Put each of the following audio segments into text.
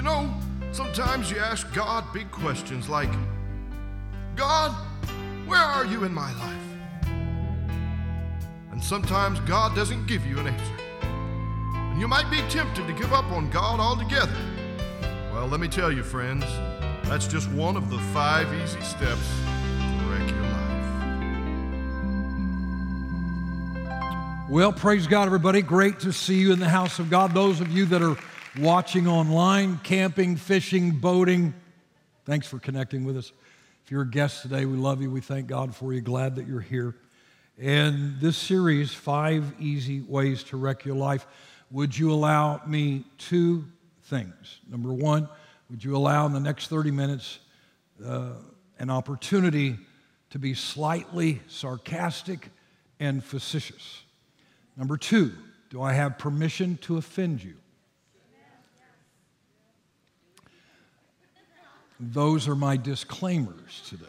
You know, sometimes you ask God big questions like, God, where are you in my life? And sometimes God doesn't give you an answer. And you might be tempted to give up on God altogether. Well, let me tell you, friends, that's just one of the 5 easy steps to wreck your life. Well, praise God, everybody. Great to see you in the house of God. Those of you that are watching online, camping, fishing, boating, thanks for connecting with us. If you're a guest today, we love you. We thank God for you. Glad that you're here. And this series, 5 Easy Ways to Wreck Your Life, would you allow me 2 things? Number 1, would you allow in the next 30 minutes an opportunity to be slightly sarcastic and facetious? Number 2, do I have permission to offend you? Those are my disclaimers today.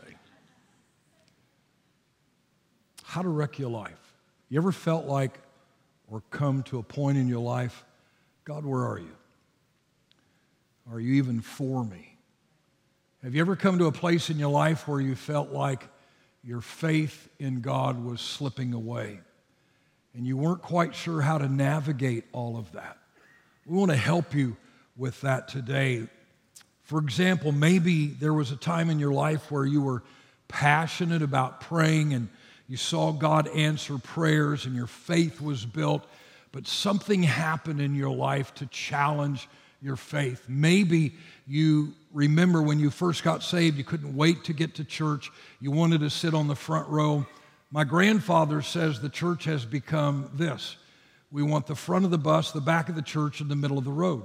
How to wreck your life. You ever felt like or come to a point in your life, God, where are you? Are you even for me? Have you ever come to a place in your life where you felt like your faith in God was slipping away and you weren't quite sure how to navigate all of that? We want to help you with that today. For example, maybe there was a time in your life where you were passionate about praying and you saw God answer prayers and your faith was built, but something happened in your life to challenge your faith. Maybe you remember when you first got saved, you couldn't wait to get to church. You wanted to sit on the front row. My grandfather says the church has become this. We want the front of the bus, the back of the church, and the middle of the road.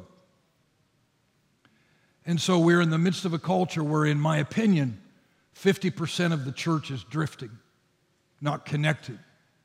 And so we're in the midst of a culture where, in my opinion, 50% of the church is drifting, not connected.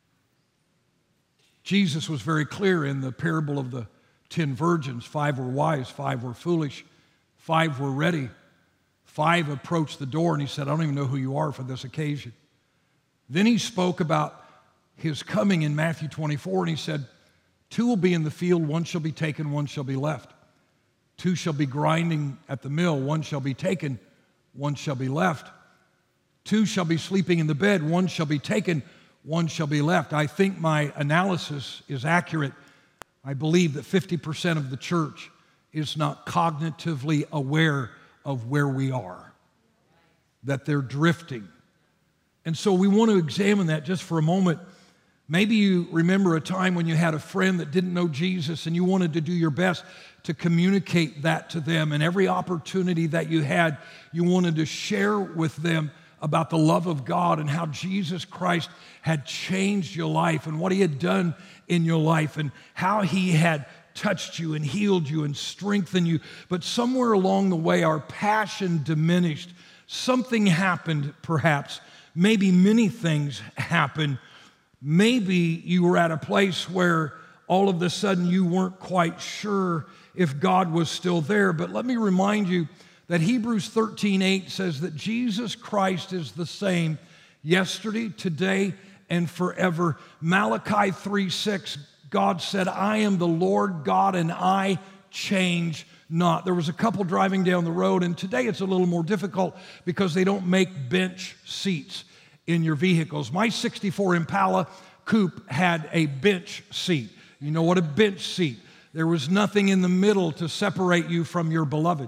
Jesus was very clear in the parable of the 10 virgins. 5 were wise, 5 were foolish, 5 were ready. 5 approached the door and he said, I don't even know who you are for this occasion. Then he spoke about his coming in Matthew 24 and he said, 2 will be in the field, 1 shall be taken, 1 shall be left. 2 shall be grinding at the mill, 1 shall be taken, 1 shall be left. 2 shall be sleeping in the bed, 1 shall be taken, 1 shall be left. I think my analysis is accurate. I believe that 50% of the church is not cognitively aware of where we are, that they're drifting. And so we want to examine that just for a moment. Maybe you remember a time when you had a friend that didn't know Jesus and you wanted to do your best to communicate that to them. And every opportunity that you had, you wanted to share with them about the love of God and how Jesus Christ had changed your life and what he had done in your life and how he had touched you and healed you and strengthened you. But somewhere along the way, our passion diminished. Something happened, perhaps. Maybe many things happened. Maybe you were at a place where all of a sudden you weren't quite sure if God was still there. But let me remind you that Hebrews 13:8 says that Jesus Christ is the same yesterday, today, and forever. Malachi 3:6, God said, I am the Lord God and I change not. There was a couple driving down the road, and today it's a little more difficult because they don't make bench seats in your vehicles. My 64 Impala coupe had a bench seat. You know what a bench seat? There was nothing in the middle to separate you from your beloved.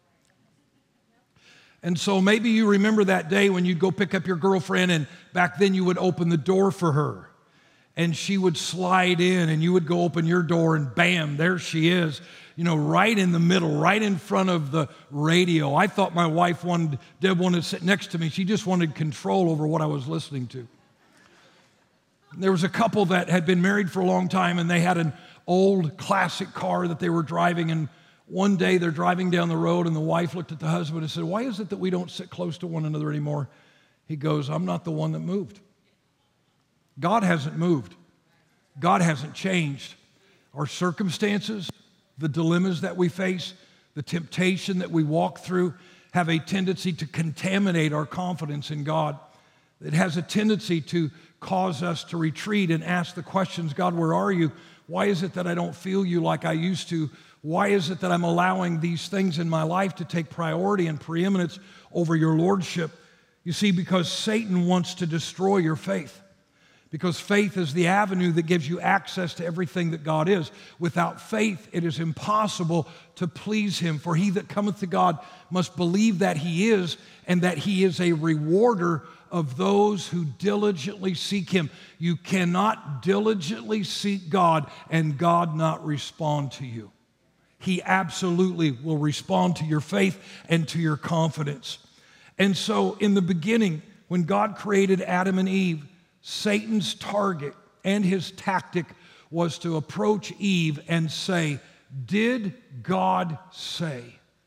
And so maybe you remember that day when you'd go pick up your girlfriend and back then you would open the door for her and she would slide in and you would go open your door and bam, there she is, you know, right in the middle, right in front of the radio. I thought my wife Deb wanted to sit next to me. She just wanted control over what I was listening to. There was a couple that had been married for a long time and they had an old classic car that they were driving, and one day they're driving down the road and the wife looked at the husband and said, why is it that we don't sit close to one another anymore? He goes, I'm not the one that moved. God hasn't moved. God hasn't changed. Our circumstances, the dilemmas that we face, the temptation that we walk through have a tendency to contaminate our confidence in God. It has a tendency to cause us to retreat and ask the questions, God, where are you? Why is it that I don't feel you like I used to? Why is it that I'm allowing these things in my life to take priority and preeminence over your lordship? You see, because Satan wants to destroy your faith. Because faith is the avenue that gives you access to everything that God is. Without faith, it is impossible to please him. For he that cometh to God must believe that he is, and that he is a rewarder of those who diligently seek him. You cannot diligently seek God and God not respond to you. He absolutely will respond to your faith and to your confidence. And so in the beginning, when God created Adam and Eve, Satan's target and his tactic was to approach Eve and say, did God say?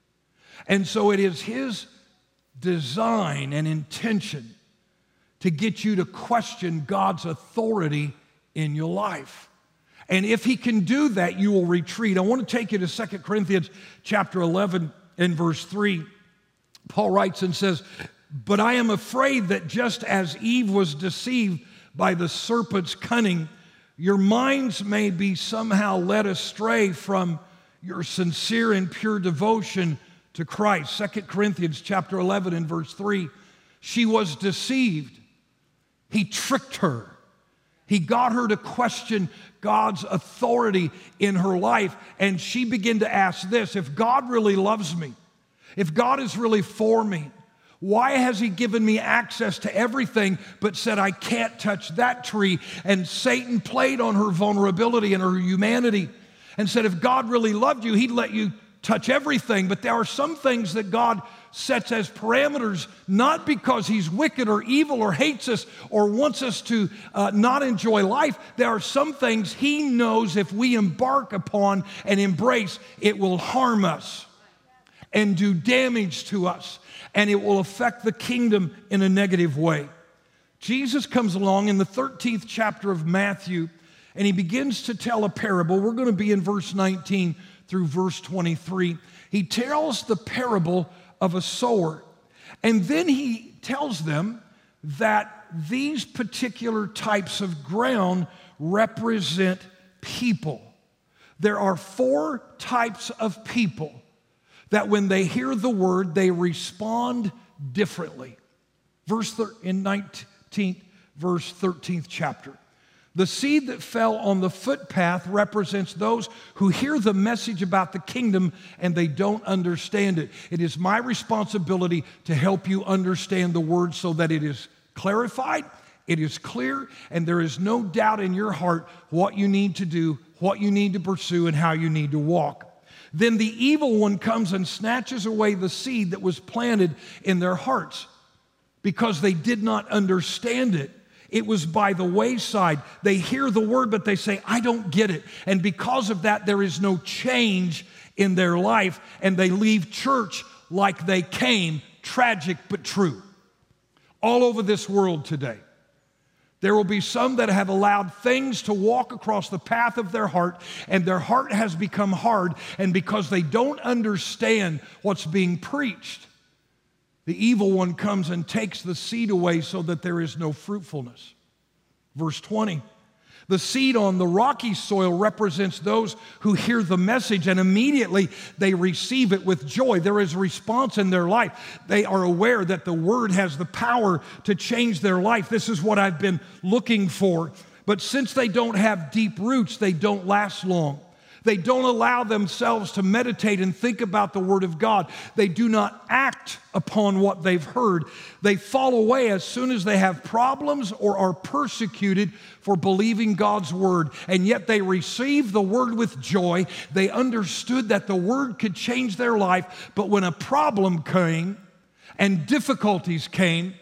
And so it is his design and intention to get you to question God's authority in your life. And if he can do that, you will retreat. I want to take you to 2 Corinthians chapter 11 and verse 3. Paul writes and says, but I am afraid that just as Eve was deceived by the serpent's cunning, your minds may be somehow led astray from your sincere and pure devotion to Christ. 2 Corinthians chapter 11 and verse 3. She was deceived. He tricked her. He got her to question God's authority in her life, and she began to ask this: if God really loves me, if God is really for me, why has he given me access to everything but said I can't touch that tree? And Satan played on her vulnerability and her humanity and said if God really loved you, he'd let you touch everything. But there are some things that God sets as parameters, not because he's wicked or evil or hates us or wants us to not enjoy life. There are some things he knows if we embark upon and embrace, it will harm us and do damage to us, and it will affect the kingdom in a negative way. Jesus comes along in the 13th chapter of Matthew, and he begins to tell a parable. We're going to be in verse 19 through verse 23. He tells the parable of a sower, and then he tells them that these particular types of ground represent people. There are 4 types of people that when they hear the word, they respond differently. In 19th, verse 13th chapter. The seed that fell on the footpath represents those who hear the message about the kingdom and they don't understand it. It is my responsibility to help you understand the word so that it is clarified, it is clear, and there is no doubt in your heart what you need to do, what you need to pursue, and how you need to walk. Then the evil one comes and snatches away the seed that was planted in their hearts because they did not understand it. It was by the wayside. They hear the word, but they say, I don't get it. And because of that, there is no change in their life, and they leave church like they came, tragic but true. All over this world today, there will be some that have allowed things to walk across the path of their heart, and their heart has become hard, and because they don't understand what's being preached, the evil one comes and takes the seed away so that there is no fruitfulness. Verse 20, the seed on the rocky soil represents those who hear the message and immediately they receive it with joy. There is a response in their life. They are aware that the word has the power to change their life. This is what I've been looking for. But since they don't have deep roots, they don't last long. They don't allow themselves to meditate and think about the Word of God. They do not act upon what they've heard. They fall away as soon as they have problems or are persecuted for believing God's Word. And yet they receive the Word with joy. They understood that the Word could change their life. But when a problem came and difficulties came,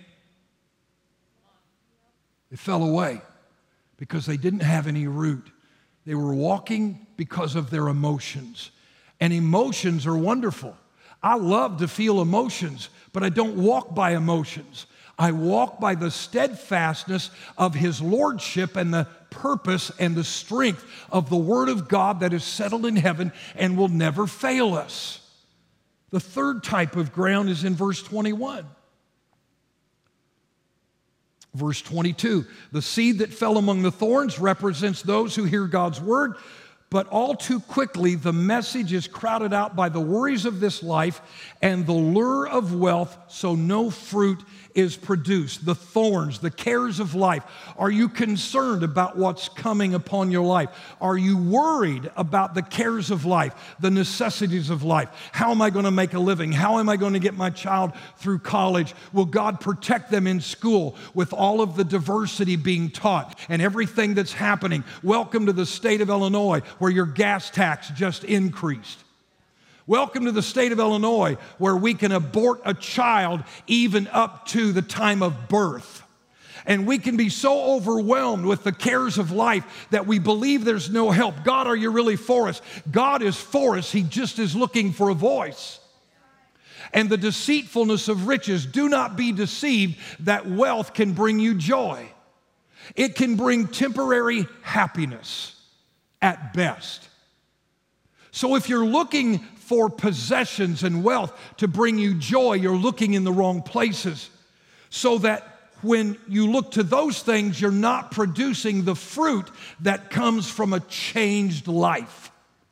they fell away because they didn't have any root. They were walking because of their emotions. And emotions are wonderful. I love to feel emotions, but I don't walk by emotions. I walk by the steadfastness of His Lordship and the purpose and the strength of the Word of God that is settled in heaven and will never fail us. The third type of ground is in verse 21. Verse 22, the seed that fell among the thorns represents those who hear God's word, but all too quickly the message is crowded out by the worries of this life and the lure of wealth, so no fruit is produced. The thorns, the cares of life. Are you concerned about what's coming upon your life? Are you worried about the cares of life, the necessities of life? How am I going to make a living? How am I going to get my child through college? Will God protect them in school with all of the diversity being taught and everything that's happening? Welcome to the state of Illinois, where your gas tax just increased. Welcome to the state of Illinois, where we can abort a child even up to the time of birth. And we can be so overwhelmed with the cares of life that we believe there's no help. God, are you really for us? God is for us. He just is looking for a voice. And the deceitfulness of riches, do not be deceived that wealth can bring you joy. It can bring temporary happiness at best. So if you're looking for possessions and wealth to bring you joy, you're looking in the wrong places. So that when you look to those things, you're not producing the fruit that comes from a changed life.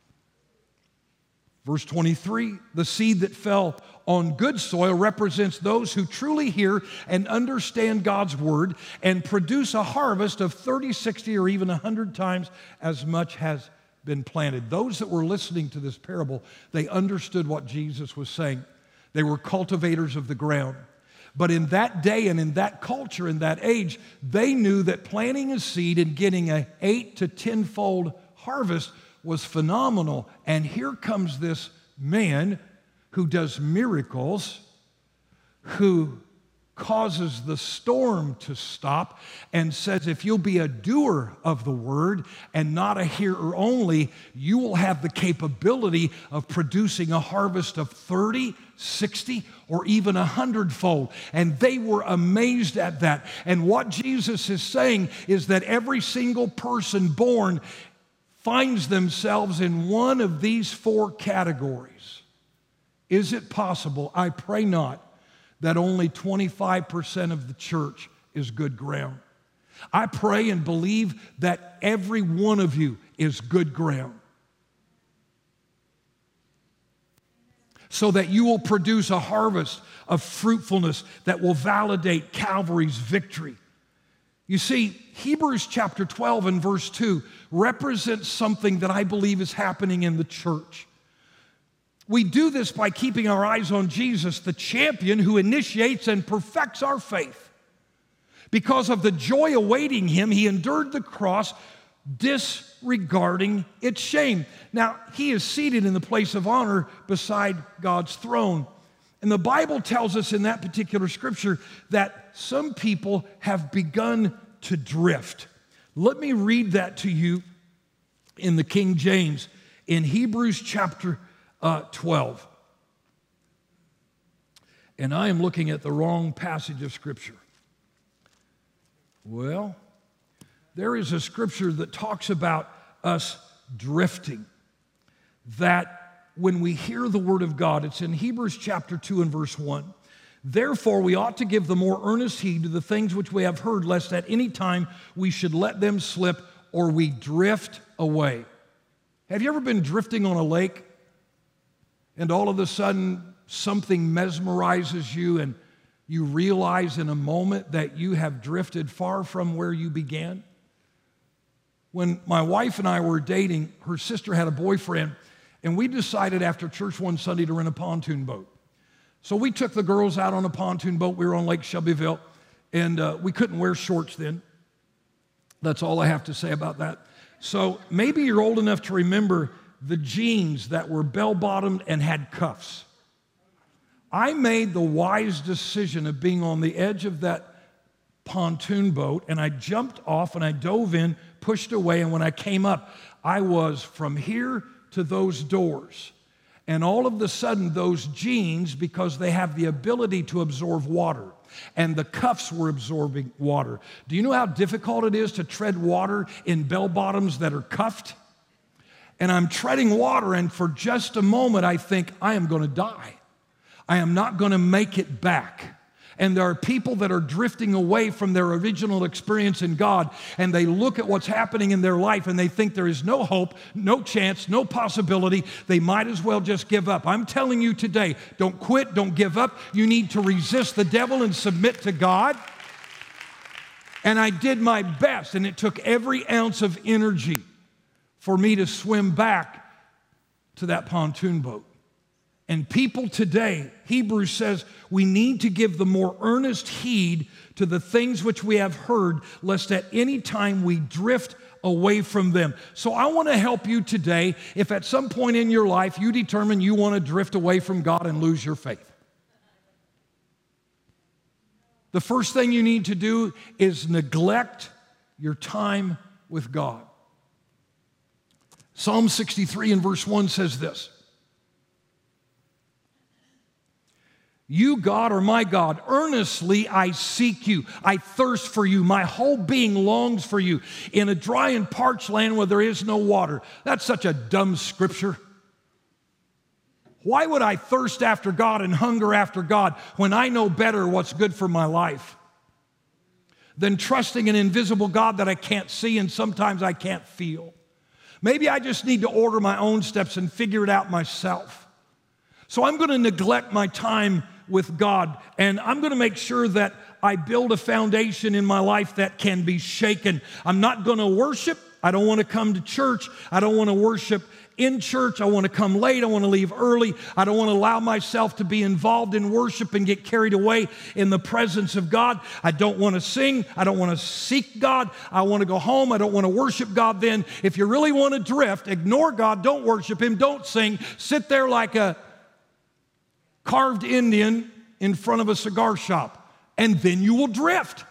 Verse 23, the seed that fell on good soil represents those who truly hear and understand God's word and produce a harvest of 30, 60, or even 100 times as much has been planted. Those that were listening to this parable, they understood what Jesus was saying. They were cultivators of the ground. But in that day and in that culture, in that age, they knew that planting a seed and getting an 8 to 10-fold harvest was phenomenal. And here comes this man who does miracles, who causes the storm to stop and says, if you'll be a doer of the word and not a hearer only, you will have the capability of producing a harvest of 30, 60, or even 100-fold. And they were amazed at that. And what Jesus is saying is that every single person born finds themselves in one of these 4 categories. Is it possible? I pray not. That only 25% of the church is good ground. I pray and believe that every one of you is good ground. So that you will produce a harvest of fruitfulness that will validate Calvary's victory. You see, Hebrews chapter 12 and verse 2 represents something that I believe is happening in the church. We do this by keeping our eyes on Jesus, the champion who initiates and perfects our faith. Because of the joy awaiting him, he endured the cross, disregarding its shame. Now, he is seated in the place of honor beside God's throne. And the Bible tells us in that particular scripture that some people have begun to drift. Let me read that to you in the King James in Hebrews chapter 12. And I am looking at the wrong passage of Scripture. Well, there is a scripture that talks about us drifting. That when we hear the word of God, it's in Hebrews chapter 2 and verse 1. Therefore, we ought to give the more earnest heed to the things which we have heard, lest at any time we should let them slip or we drift away. Have you ever been drifting on a lake? And all of a sudden, something mesmerizes you and you realize in a moment that you have drifted far from where you began. When my wife and I were dating, her sister had a boyfriend, and we decided after church one Sunday to rent a pontoon boat. So we took the girls out on a pontoon boat. We were on Lake Shelbyville, and we couldn't wear shorts then. That's all I have to say about that. So maybe you're old enough to remember the jeans that were bell-bottomed and had cuffs. I made the wise decision of being on the edge of that pontoon boat, and I jumped off and I dove in, pushed away, and when I came up, I was from here to those doors. And all of a sudden, those jeans, because they have the ability to absorb water, and the cuffs were absorbing water. Do you know how difficult it is to tread water in bell-bottoms that are cuffed? And I'm treading water, and for just a moment, I think, I am going to die. I am not going to make it back. And there are people that are drifting away from their original experience in God, and they look at what's happening in their life and they think there is no hope, no chance, no possibility. They might as well just give up. I'm telling you today, don't quit, don't give up. You need to resist the devil and submit to God. And I did my best, and it took every ounce of energy for me to swim back to that pontoon boat. And people today, Hebrews says, we need to give the more earnest heed to the things which we have heard, lest at any time we drift away from them. So I want to help you today if at some point in your life you determine you want to drift away from God and lose your faith. The first thing you need to do is neglect your time with God. Psalm 63 and verse 1 says this. You, God, are my God. Earnestly I seek you. I thirst for you. My whole being longs for you in a dry and parched land where there is no water. That's such a dumb scripture. Why would I thirst after God and hunger after God when I know better what's good for my life than trusting an invisible God that I can't see and sometimes I can't feel? Maybe I just need to order my own steps and figure it out myself. So I'm going to neglect my time with God, and I'm going to make sure that I build a foundation in my life that can be shaken. I'm not going to worship. I don't want to come to church. I don't want to worship in church. I want to come late. I want to leave early. I don't want to allow myself to be involved in worship and get carried away in the presence of God. I don't want to sing. I don't want to seek God. I want to go home. I don't want to worship God then. If you really want to drift, ignore God. Don't worship Him. Don't sing. Sit there like a carved Indian in front of a cigar shop, and then you will drift.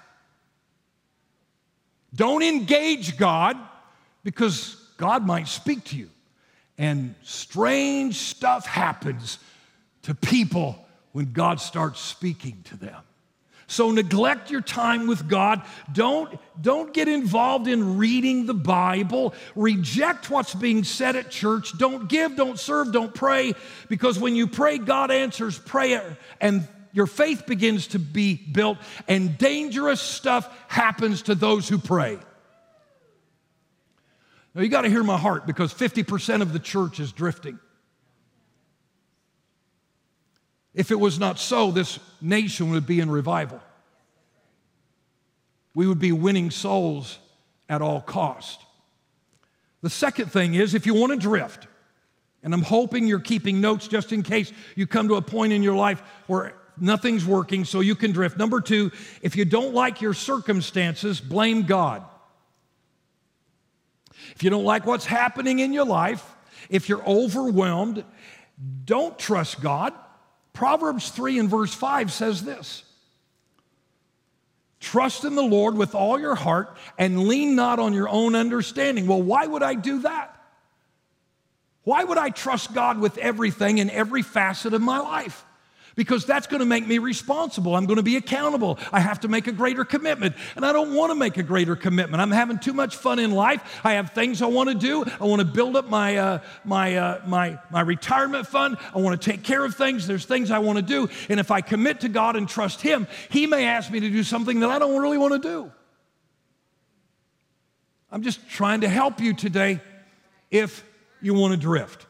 Don't engage God, because God might speak to you. And strange stuff happens to people when God starts speaking to them. So neglect your time with God. Don't get involved in reading the Bible. Reject what's being said at church. Don't give, don't serve, don't pray. Because when you pray, God answers prayer and your faith begins to be built, and dangerous stuff happens to those who pray. Now you got to hear my heart, because 50% of the church is drifting. If it was not so, this nation would be in revival. We would be winning souls at all cost. The second thing is, if you want to drift, and I'm hoping you're keeping notes just in case you come to a point in your life where nothing's working so you can drift. Number two, if you don't like your circumstances, blame God. If you don't like what's happening in your life, if you're overwhelmed, don't trust God. Proverbs 3 and verse 5 says this. Trust in the Lord with all your heart and lean not on your own understanding. Well, why would I do that? Why would I trust God with everything in every facet of my life? Because that's going to make me responsible. I'm going to be accountable. I have to make a greater commitment. And I don't want to make a greater commitment. I'm having too much fun in life. I have things I want to do. I want to build up my retirement fund. I want to take care of things. There's things I want to do. And if I commit to God and trust Him, He may ask me to do something that I don't really want to do. I'm just trying to help you today if you want to drift.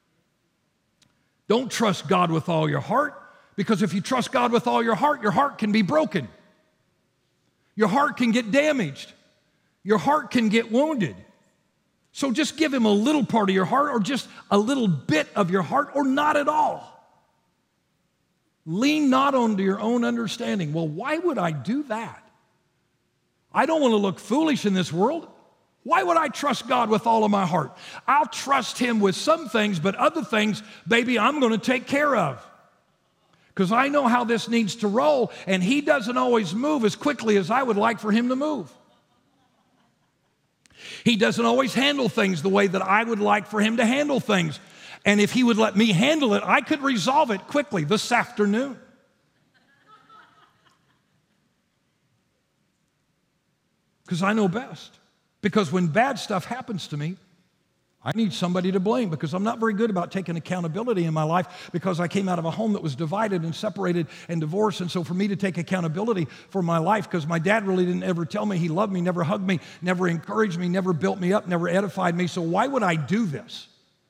Don't trust God with all your heart. Because if you trust God with all your heart can be broken. Your heart can get damaged. Your heart can get wounded. So just give Him a little part of your heart, or just a little bit of your heart, or not at all. Lean not onto your own understanding. Well, why would I do that? I don't want to look foolish in this world. Why would I trust God with all of my heart? I'll trust Him with some things, but other things, baby, I'm going to take care of. Because I know how this needs to roll, and He doesn't always move as quickly as I would like for Him to move. He doesn't always handle things the way that I would like for Him to handle things. And if He would let me handle it, I could resolve it quickly this afternoon. Because I know best. Because when bad stuff happens to me, I need somebody to blame because I'm not very good about taking accountability in my life because I came out of a home that was divided and separated and divorced. And so for me to take accountability for my life, because my dad really didn't ever tell me he loved me, never hugged me, never encouraged me, never built me up, never edified me. So why would I do this?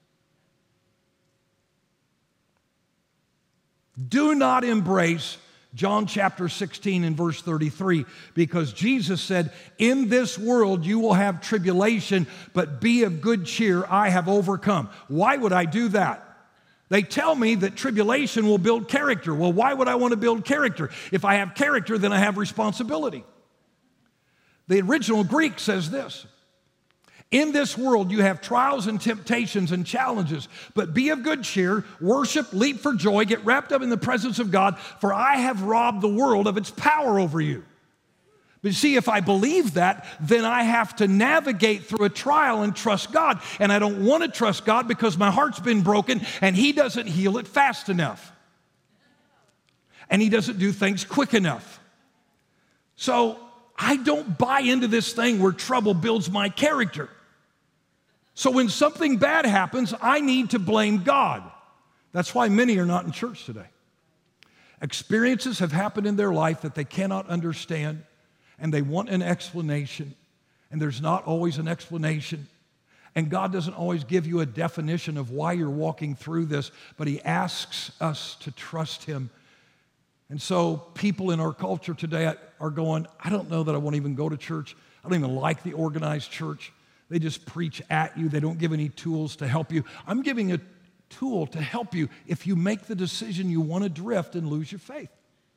Do not embrace John chapter 16 and verse 33, because Jesus said, in this world you will have tribulation, but be of good cheer, I have overcome. Why would I do that? They tell me that tribulation will build character. Well, why would I want to build character? If I have character, then I have responsibility. The original Greek says this, in this world you have trials and temptations and challenges, but be of good cheer, worship, leap for joy, get wrapped up in the presence of God, for I have robbed the world of its power over you. But you see, if I believe that, then I have to navigate through a trial and trust God. And I don't want to trust God because my heart's been broken and He doesn't heal it fast enough. And He doesn't do things quick enough. So I don't buy into this thing where trouble builds my character. So when something bad happens, I need to blame God. That's why many are not in church today. Experiences have happened in their life that they cannot understand, and they want an explanation, and there's not always an explanation. And God doesn't always give you a definition of why you're walking through this, but He asks us to trust Him. And so people in our culture today are going, I don't know that I want to even go to church. I don't even like the organized church. They just preach at you. They don't give any tools to help you. I'm giving a tool to help you if you make the decision you want to drift and lose your faith.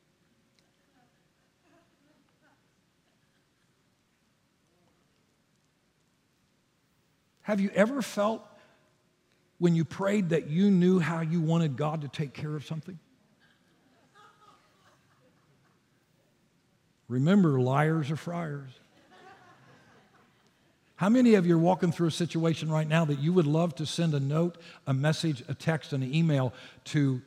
Have you ever felt when you prayed that you knew how you wanted God to take care of something? Remember, liars are friars. How many of you are walking through a situation right now that you would love to send a note, a message, a text, and an email to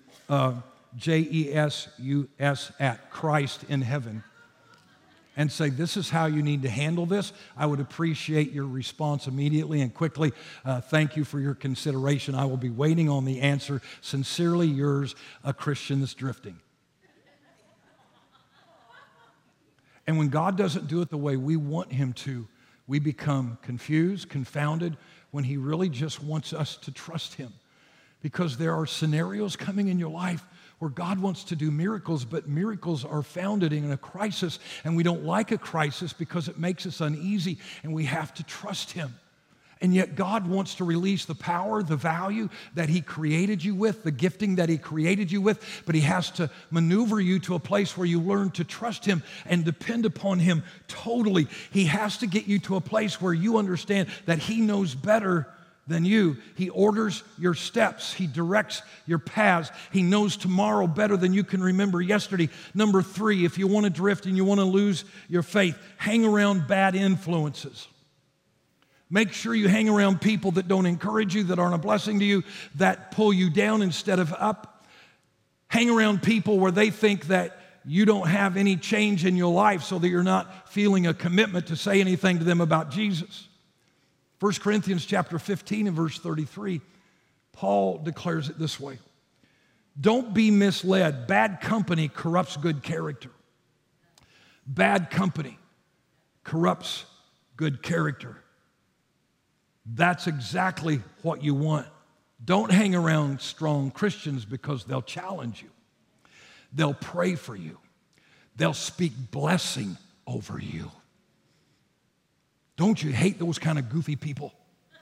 JESUS@Christ in Heaven and say, this is how you need to handle this? I would appreciate your response immediately and quickly. Thank you for your consideration. I will be waiting on the answer. Sincerely yours, a Christian that's drifting. And when God doesn't do it the way we want Him to, we become confused, confounded, when He really just wants us to trust Him. Because there are scenarios coming in your life where God wants to do miracles, but miracles are founded in a crisis, and we don't like a crisis because it makes us uneasy, and we have to trust Him. And yet God wants to release the power, the value that He created you with, the gifting that He created you with, but He has to maneuver you to a place where you learn to trust Him and depend upon Him totally. He has to get you to a place where you understand that He knows better than you. He orders your steps. He directs your paths. He knows tomorrow better than you can remember yesterday. Number 3, if you want to drift and you want to lose your faith, hang around bad influences. Make sure you hang around people that don't encourage you, that aren't a blessing to you, that pull you down instead of up. Hang around people where they think that you don't have any change in your life, so that you're not feeling a commitment to say anything to them about Jesus. 1 Corinthians chapter 15 and verse 33, Paul declares it this way. Don't be misled. Bad company corrupts good character. Bad company corrupts good character. That's exactly what you want. Don't hang around strong Christians because they'll challenge you. They'll pray for you. They'll speak blessing over you. Don't you hate those kind of goofy people?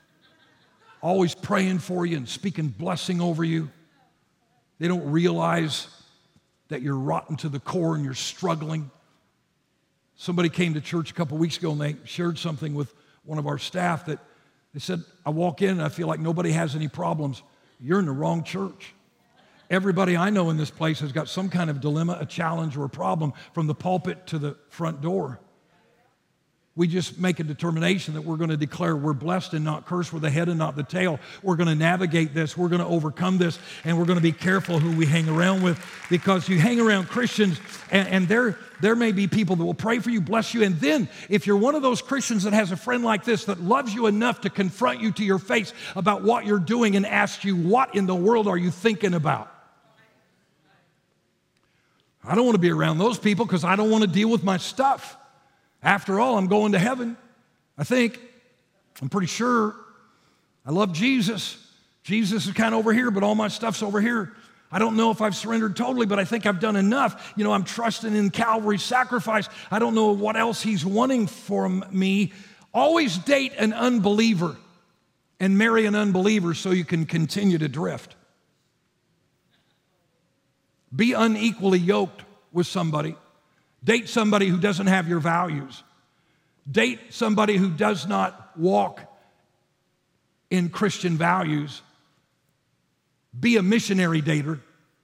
Always praying for you and speaking blessing over you. They don't realize that you're rotten to the core and you're struggling. Somebody came to church a couple weeks ago and they shared something with one of our staff that they said, I walk in and I feel like nobody has any problems. You're in the wrong church. Everybody I know in this place has got some kind of dilemma, a challenge, or a problem from the pulpit to the front door. We just make a determination that we're going to declare we're blessed and not cursed. We're the head and not the tail. We're going to navigate this. We're going to overcome this. And we're going to be careful who we hang around with, because you hang around Christians and there may be people that will pray for you, bless you. And then if you're one of those Christians that has a friend like this that loves you enough to confront you to your face about what you're doing and ask you, what in the world are you thinking about? I don't want to be around those people because I don't want to deal with my stuff. After all, I'm going to heaven, I think. I'm pretty sure. I love Jesus. Jesus is kind of over here, but all my stuff's over here. I don't know if I've surrendered totally, but I think I've done enough. You know, I'm trusting in Calvary's sacrifice. I don't know what else he's wanting from me. Always date an unbeliever and marry an unbeliever so you can continue to drift. Be unequally yoked with somebody. Date somebody who doesn't have your values. Date somebody who does not walk in Christian values. Be a missionary dater.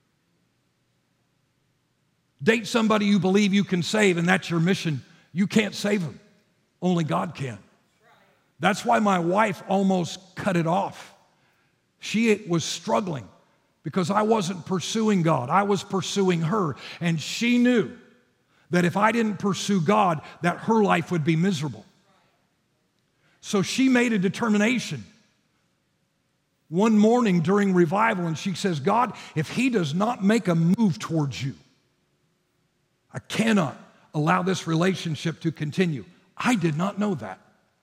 Date somebody you believe you can save, and that's your mission. You can't save them. Only God can. That's why my wife almost cut it off. She was struggling because I wasn't pursuing God. I was pursuing her, and she knew that if I didn't pursue God, that her life would be miserable. So she made a determination one morning during revival, and she says, God, if he does not make a move towards you, I cannot allow this relationship to continue. I did not know that.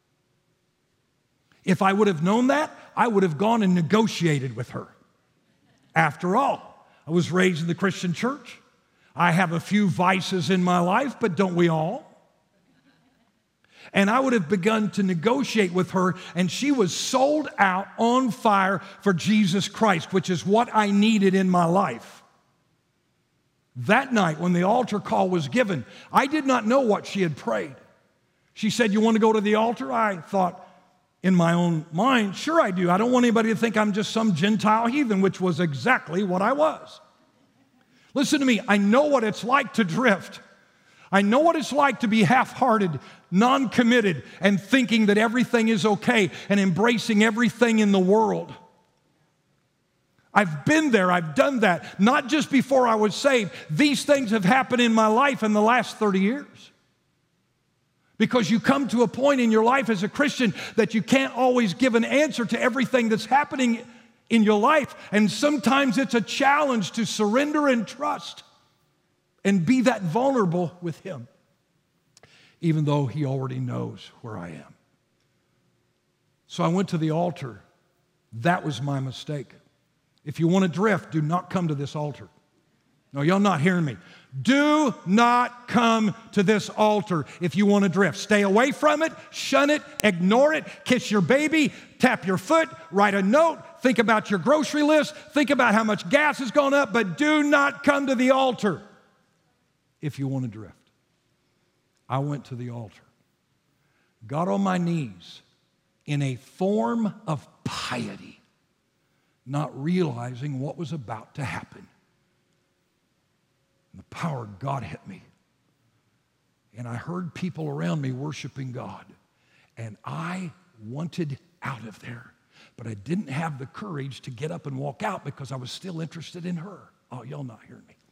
If I would have known that, I would have gone and negotiated with her. After all, I was raised in the Christian church. I have a few vices in my life, but don't we all? And I would have begun to negotiate with her, and she was sold out, on fire for Jesus Christ, which is what I needed in my life. That night, when the altar call was given, I did not know what she had prayed. She said, you want to go to the altar? I thought in my own mind, sure I do. I don't want anybody to think I'm just some Gentile heathen, which was exactly what I was. Listen to me, I know what it's like to drift. I know what it's like to be half-hearted, non-committed, and thinking that everything is okay and embracing everything in the world. I've been there, I've done that, not just before I was saved. These things have happened in my life in the last 30 years. Because you come to a point in your life as a Christian that you can't always give an answer to everything that's happening in your life. And sometimes it's a challenge to surrender and trust and be that vulnerable with him, even though he already knows where I am. So I went to the altar. That was my mistake. If you want to drift, do not come to this altar. No, y'all not hearing me. Do not come to this altar if you want to drift. Stay away from it, shun it, ignore it, kiss your baby, tap your foot, write a note, think about your grocery list, think about how much gas has gone up, but do not come to the altar if you want to drift. I went to the altar, got on my knees in a form of piety, not realizing what was about to happen. And the power of God hit me. And I heard people around me worshiping God. And I wanted out of there. But I didn't have the courage to get up and walk out because I was still interested in her. Oh, y'all not hearing me.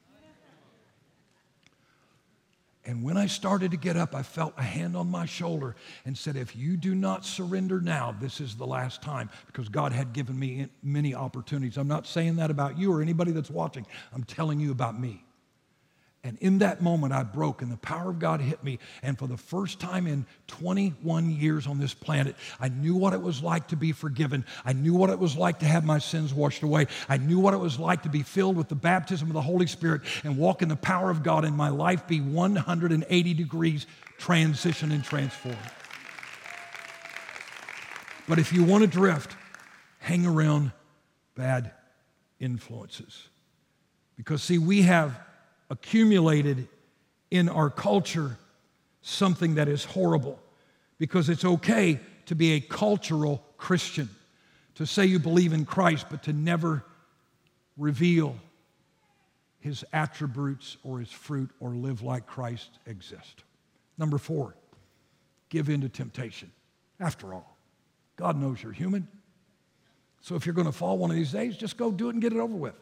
And when I started to get up, I felt a hand on my shoulder and said, if you do not surrender now, this is the last time, because God had given me many opportunities. I'm not saying that about you or anybody that's watching. I'm telling you about me. And in that moment, I broke, and the power of God hit me. And for the first time in 21 years on this planet, I knew what it was like to be forgiven. I knew what it was like to have my sins washed away. I knew what it was like to be filled with the baptism of the Holy Spirit and walk in the power of God, and my life be 180 degrees transition and transformed. But if you want to drift, hang around bad influences. Because, see, we have accumulated in our culture something that is horrible, because it's okay to be a cultural Christian, to say you believe in Christ, but to never reveal his attributes or his fruit or live like Christ exist. Number 4, give in to temptation. After all, God knows you're human. So if you're going to fall one of these days, just go do it and get it over with.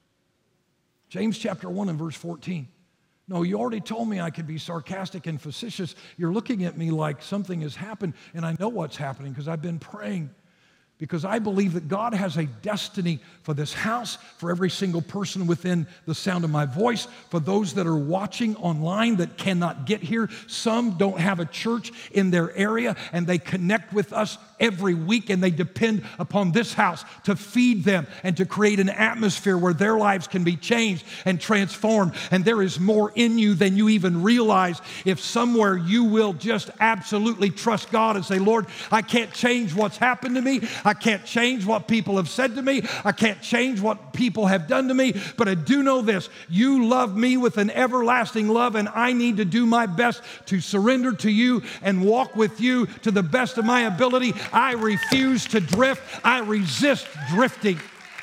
James chapter 1 and verse 14. No, you already told me I could be sarcastic and facetious. You're looking at me like something has happened, and I know what's happening because I've been praying. Because I believe that God has a destiny for this house, for every single person within the sound of my voice, for those that are watching online that cannot get here. Some don't have a church in their area, and they connect with us every week, and they depend upon this house to feed them and to create an atmosphere where their lives can be changed and transformed. And there is more in you than you even realize if somewhere you will just absolutely trust God and say, Lord, I can't change what's happened to me. I can't change what people have said to me. I can't change what people have done to me, but I do know this. You love me with an everlasting love, and I need to do my best to surrender to you and walk with you to the best of my ability. I refuse to drift. I resist drifting.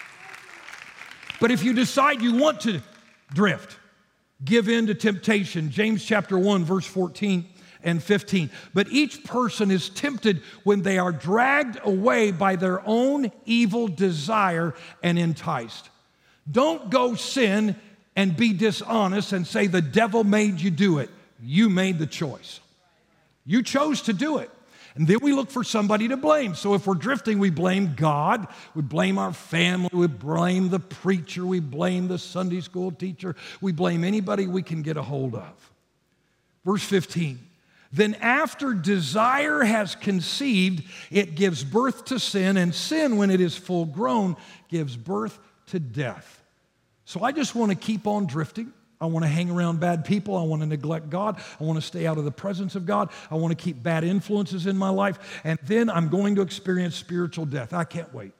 But if you decide you want to drift, give in to temptation. James chapter 1, verse 14 and 15. But each person is tempted when they are dragged away by their own evil desire and enticed. Don't go sin and be dishonest and say the devil made you do it. You made the choice. You chose to do it. And then we look for somebody to blame. So if we're drifting, we blame God, we blame our family, we blame the preacher, we blame the Sunday school teacher, we blame anybody we can get a hold of. Verse 15. Then after desire has conceived, it gives birth to sin, and sin, when it is full grown, gives birth to death. So I just want to keep on drifting. I want to hang around bad people. I want to neglect God. I want to stay out of the presence of God. I want to keep bad influences in my life. And then I'm going to experience spiritual death. I can't wait.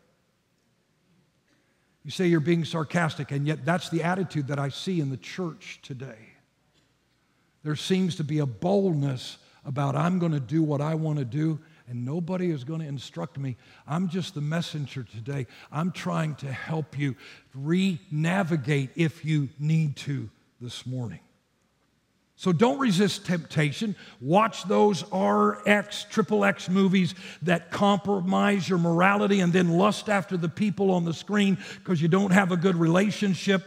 You say you're being sarcastic, and yet that's the attitude that I see in the church today. There seems to be a boldness about I'm going to do what I want to do, and nobody is going to instruct me. I'm just the messenger today. I'm trying to help you re-navigate if you need to this morning. So don't resist temptation. Watch those RX, XXX movies that compromise your morality and then lust after the people on the screen because you don't have a good relationship.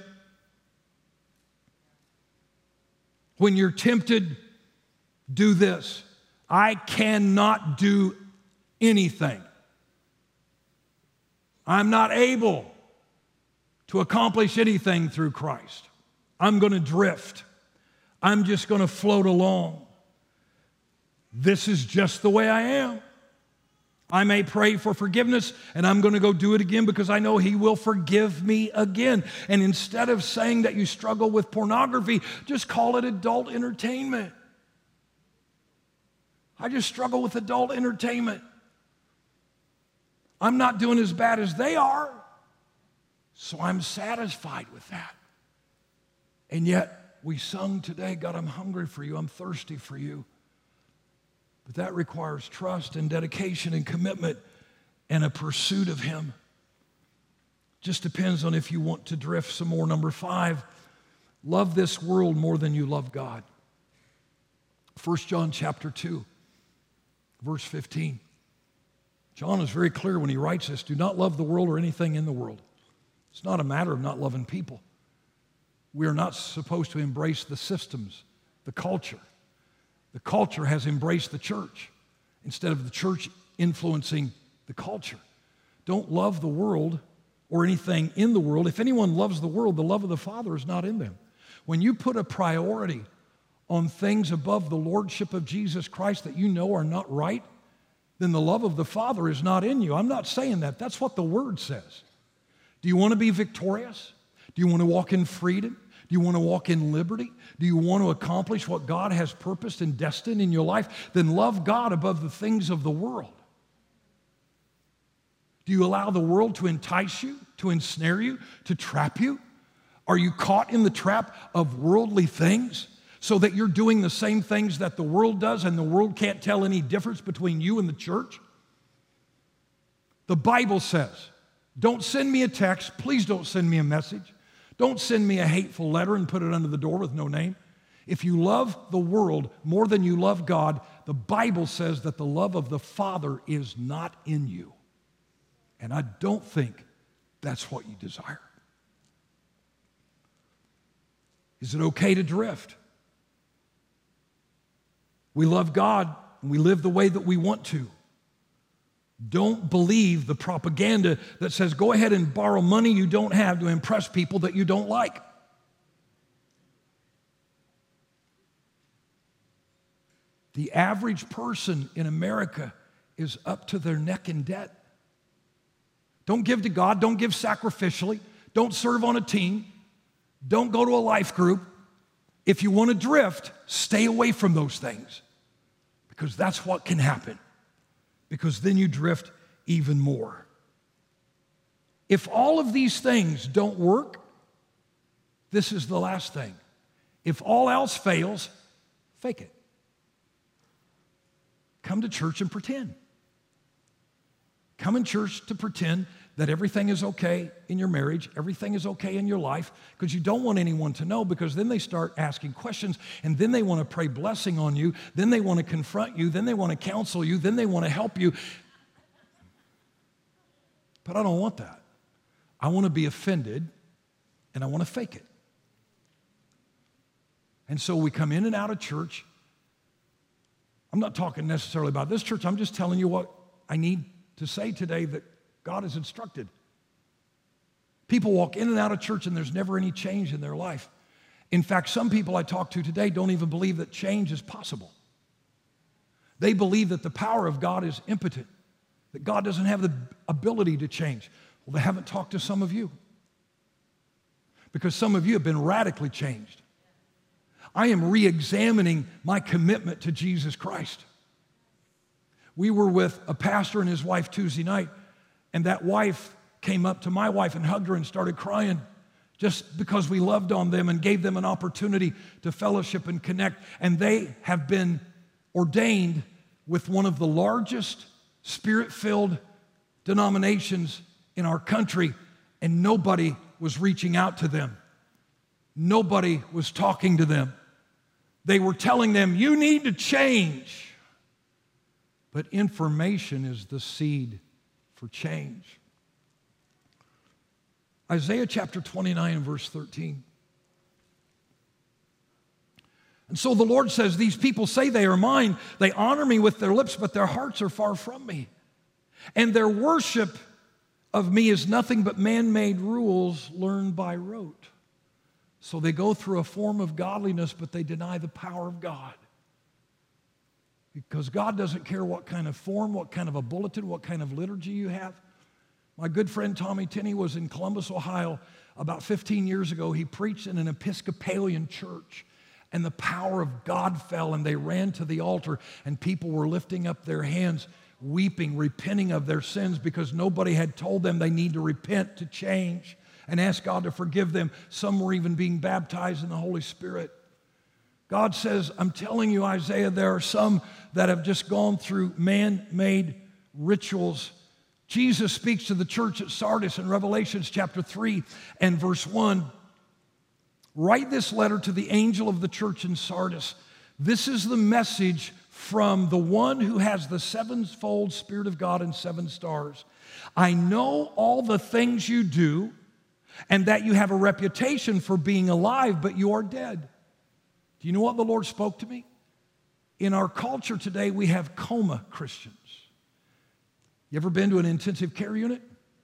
When you're tempted, do this. I cannot do anything. I'm not able to accomplish anything through Christ. I'm going to drift. I'm just going to float along. This is just the way I am. I may pray for forgiveness, and I'm going to go do it again because I know He will forgive me again. And instead of saying that you struggle with pornography, just call it adult entertainment. I just struggle with adult entertainment. I'm not doing as bad as they are, so I'm satisfied with that. And yet, we sung today, God, I'm hungry for you, I'm thirsty for you. But that requires trust and dedication and commitment and a pursuit of Him. Just depends on if you want to drift some more. Number 5, love this world more than you love God. 1 John chapter 2. Verse 15. John is very clear when he writes this. Do not love the world or anything in the world. It's not a matter of not loving people. We are not supposed to embrace the systems, the culture. The culture has embraced the church instead of the church influencing the culture. Don't love the world or anything in the world. If anyone loves the world, the love of the Father is not in them. When you put a priority on things above the lordship of Jesus Christ that you know are not right, then the love of the Father is not in you. I'm not saying that. That's what the Word says. Do you want to be victorious? Do you want to walk in freedom? Do you want to walk in liberty? Do you want to accomplish what God has purposed and destined in your life? Then love God above the things of the world. Do you allow the world to entice you, to ensnare you, to trap you? Are you caught in the trap of worldly things so that you're doing the same things that the world does and the world can't tell any difference between you and the church? The Bible says, don't send me a text. Please don't send me a message. Don't send me a hateful letter and put it under the door with no name. If you love the world more than you love God, the Bible says that the love of the Father is not in you. And I don't think that's what you desire. Is it okay to drift? We love God and we live the way that we want to. Don't believe the propaganda that says go ahead and borrow money you don't have to impress people that you don't like. The average person in America is up to their neck in debt. Don't give to God. Don't give sacrificially. Don't serve on a team. Don't go to a life group. If you want to drift, stay away from those things, because that's what can happen, because then you drift even more. If all of these things don't work, this is the last thing. If all else fails, fake it. Come to church and pretend. Come in church to pretend that everything is okay in your marriage, everything is okay in your life, because you don't want anyone to know, because then they start asking questions, and then they want to pray blessing on you, then they want to confront you, then they want to counsel you, then they want to help you. But I don't want that. I want to be offended, and I want to fake it. And so we come in and out of church. I'm not talking necessarily about this church. I'm just telling you what I need to say today that God has instructed. People walk in and out of church and there's never any change in their life. In fact, some people I talk to today don't even believe that change is possible. They believe that the power of God is impotent, that God doesn't have the ability to change. Well, they haven't talked to some of you, because some of you have been radically changed. I am re-examining my commitment to Jesus Christ. We were with a pastor and his wife Tuesday night, and that wife came up to my wife and hugged her and started crying, just because we loved on them and gave them an opportunity to fellowship and connect. And they have been ordained with one of the largest Spirit-filled denominations in our country, and nobody was reaching out to them. Nobody was talking to them. They were telling them, you need to change. But information is the seed for change. Isaiah chapter 29 and verse 13. And so the Lord says, these people say they are mine. They honor me with their lips, but their hearts are far from me. And their worship of me is nothing but man-made rules learned by rote. So they go through a form of godliness, but they deny the power of God. Because God doesn't care what kind of form, what kind of a bulletin, what kind of liturgy you have. My good friend Tommy Tinney was in Columbus, Ohio about 15 years ago. He preached in an Episcopalian church, and the power of God fell, and they ran to the altar, and people were lifting up their hands, weeping, repenting of their sins, because nobody had told them they need to repent to change and ask God to forgive them. Some were even being baptized in the Holy Spirit. God says, I'm telling you, Isaiah, there are some that have just gone through man-made rituals. Jesus speaks to the church at Sardis in Revelation chapter 3 and verse 1. Write this letter to the angel of the church in Sardis. This is the message from the one who has the sevenfold Spirit of God and 7 stars. I know all the things you do, and that you have a reputation for being alive, but you are dead. Do you know what the Lord spoke to me? In our culture today, we have coma Christians. You ever been to an intensive care unit?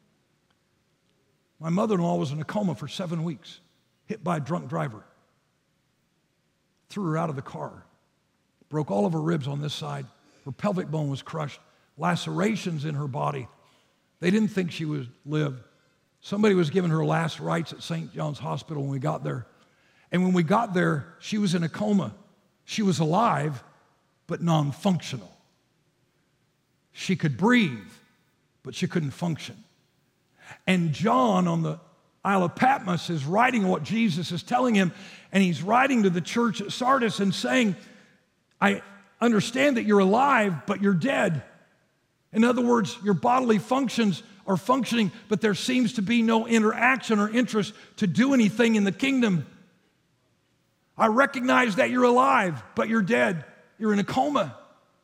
My mother-in-law was in a coma for 7 weeks, hit by a drunk driver. Threw her out of the car. Broke all of her ribs on this side. Her pelvic bone was crushed. Lacerations in her body. They didn't think she would live. Somebody was giving her last rites at St. John's Hospital when we got there. And when we got there, she was in a coma. She was alive, but non-functional. She could breathe, but she couldn't function. And John on the Isle of Patmos is writing what Jesus is telling him, and he's writing to the church at Sardis and saying, I understand that you're alive, but you're dead. In other words, your bodily functions are functioning, but there seems to be no interaction or interest to do anything in the kingdom. I recognize that you're alive, but you're dead. You're in a coma.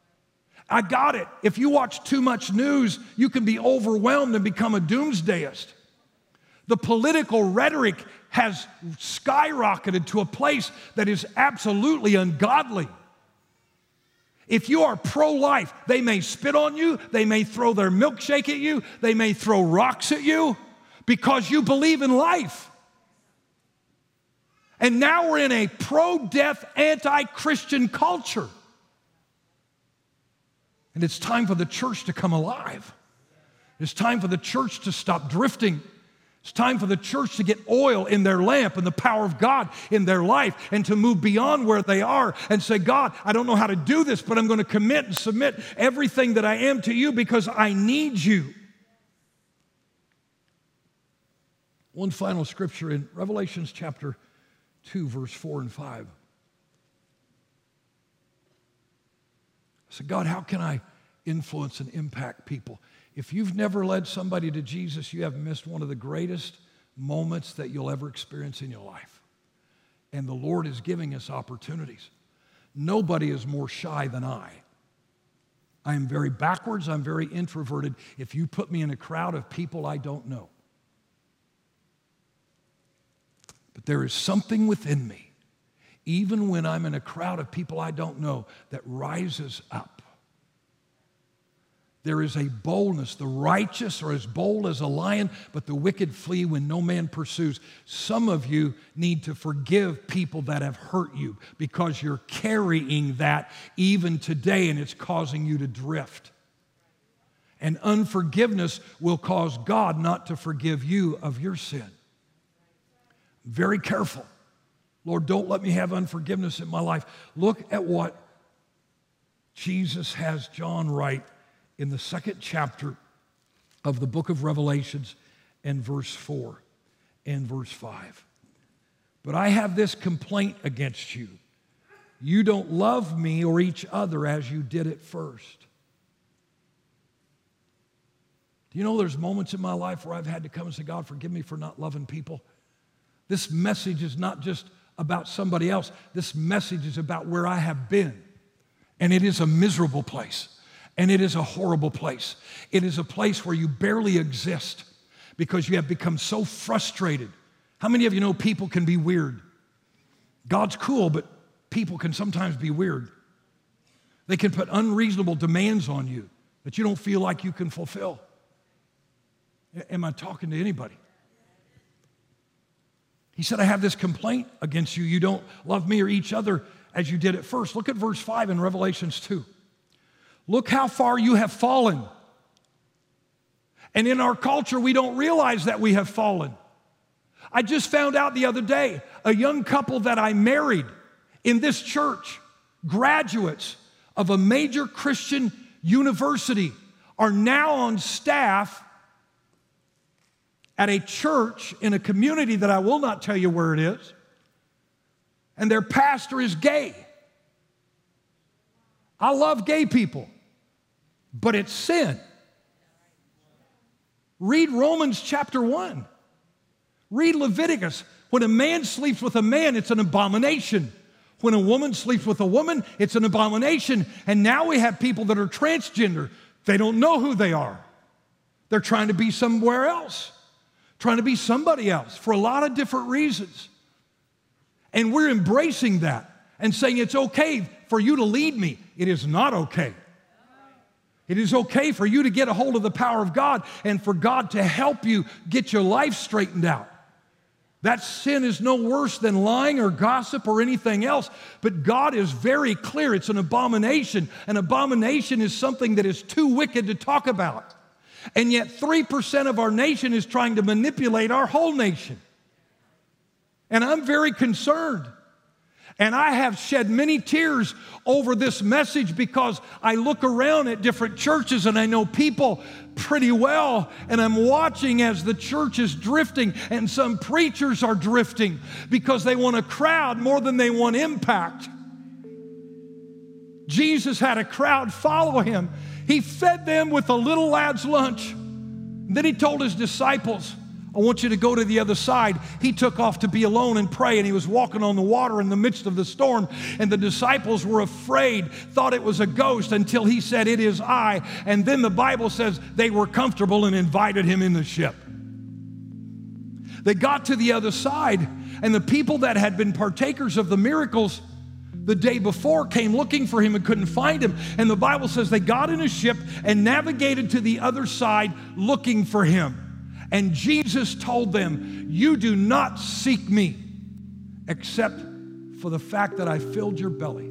I got it. If you watch too much news, you can be overwhelmed and become a doomsdayist. The political rhetoric has skyrocketed to a place that is absolutely ungodly. If you are pro-life, they may spit on you, they may throw their milkshake at you, they may throw rocks at you because you believe in life. And now we're in a pro-death, anti-Christian culture. And it's time for the church to come alive. It's time for the church to stop drifting. It's time for the church to get oil in their lamp and the power of God in their life and to move beyond where they are and say, God, I don't know how to do this, but I'm going to commit and submit everything that I am to you because I need you. One final scripture in Revelation chapter 2, verse 4 and 5. I said, God, how can I influence and impact people? If you've never led somebody to Jesus, you have missed one of the greatest moments that you'll ever experience in your life. And the Lord is giving us opportunities. Nobody is more shy than I. I am very backwards. I'm very introverted. If you put me in a crowd of people I don't know. But there is something within me, even when I'm in a crowd of people I don't know, that rises up. There is a boldness. The righteous are as bold as a lion, but the wicked flee when no man pursues. Some of you need to forgive people that have hurt you because you're carrying that even today, and it's causing you to drift. And unforgiveness will cause God not to forgive you of your sin. Very careful. Lord, don't let me have unforgiveness in my life. Look at what Jesus has John write in the 2nd chapter of the book of Revelations and verse 4 and verse 5. But I have this complaint against you. You don't love me or each other as you did at first. Do you know there's moments in my life where I've had to come and say, God, forgive me for not loving people? This message is not just about somebody else. This message is about where I have been. And it is a miserable place. And it is a horrible place. It is a place where you barely exist because you have become so frustrated. How many of you know people can be weird? God's cool, but people can sometimes be weird. They can put unreasonable demands on you that you don't feel like you can fulfill. Am I talking to anybody? He said, I have this complaint against you. You don't love me or each other as you did at first. Look at verse 5 in Revelations 2. Look how far you have fallen. And in our culture, we don't realize that we have fallen. I just found out the other day, a young couple that I married in this church, graduates of a major Christian university, are now on staff at a church in a community that I will not tell you where it is, and their pastor is gay. I love gay people, but it's sin. Read Romans chapter 1. Read Leviticus. When a man sleeps with a man, it's an abomination. When a woman sleeps with a woman, it's an abomination. And now we have people that are transgender. They don't know who they are. They're trying to be somewhere else, trying to be somebody else for a lot of different reasons. And we're embracing that and saying it's okay for you to lead me. It is not okay. It is okay for you to get a hold of the power of God and for God to help you get your life straightened out. That sin is no worse than lying or gossip or anything else, but God is very clear. It's an abomination. An abomination is something that is too wicked to talk about. And yet 3% of our nation is trying to manipulate our whole nation. And I'm very concerned. And I have shed many tears over this message because I look around at different churches and I know people pretty well, and I'm watching as the church is drifting, and some preachers are drifting because they want a crowd more than they want impact. Jesus had a crowd follow him. He fed them with a little lad's lunch. Then he told his disciples, I want you to go to the other side. He took off to be alone and pray, and he was walking on the water in the midst of the storm, and the disciples were afraid, thought it was a ghost until he said, "It is I." And then the Bible says they were comfortable and invited him in the ship. They got to the other side, and the people that had been partakers of the miracles the day before came looking for him and couldn't find him. And the Bible says they got in a ship and navigated to the other side looking for him. And Jesus told them, "You do not seek me except for the fact that I filled your belly."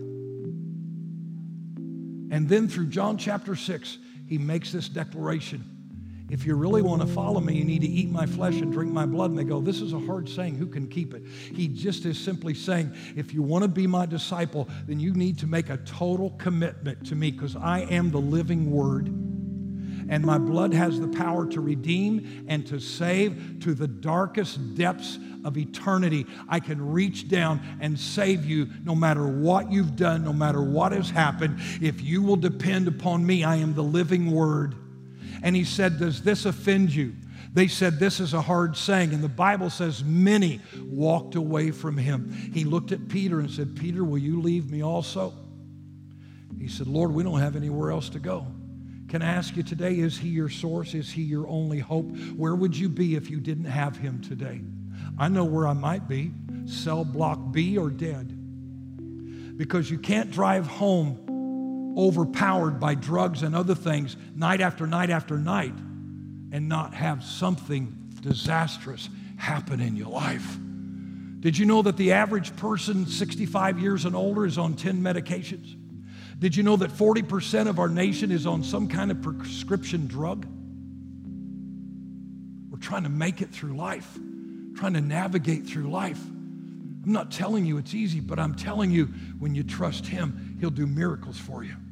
And then through John chapter 6, he makes this declaration. If you really want to follow me, you need to eat my flesh and drink my blood. And they go, "This is a hard saying. Who can keep it?" He just is simply saying, if you want to be my disciple, then you need to make a total commitment to me, because I am the living word. And my blood has the power to redeem and to save to the darkest depths of eternity. I can reach down and save you no matter what you've done, no matter what has happened. If you will depend upon me, I am the living word. And he said, "Does this offend you?" They said, "This is a hard saying." And the Bible says many walked away from him. He looked at Peter and said, "Peter, will you leave me also?" He said, "Lord, we don't have anywhere else to go." Can I ask you today, is he your source? Is he your only hope? Where would you be if you didn't have him today? I know where I might be, cell block B or dead. Because you can't drive home overpowered by drugs and other things night after night after night and not have something disastrous happen in your life. Did you know that the average person 65 years and older is on 10 medications? Did you know that 40% of our nation is on some kind of prescription drug? We're trying to make it through life, trying to navigate through life. I'm not telling you it's easy, but I'm telling you when you trust him, he'll do miracles for you.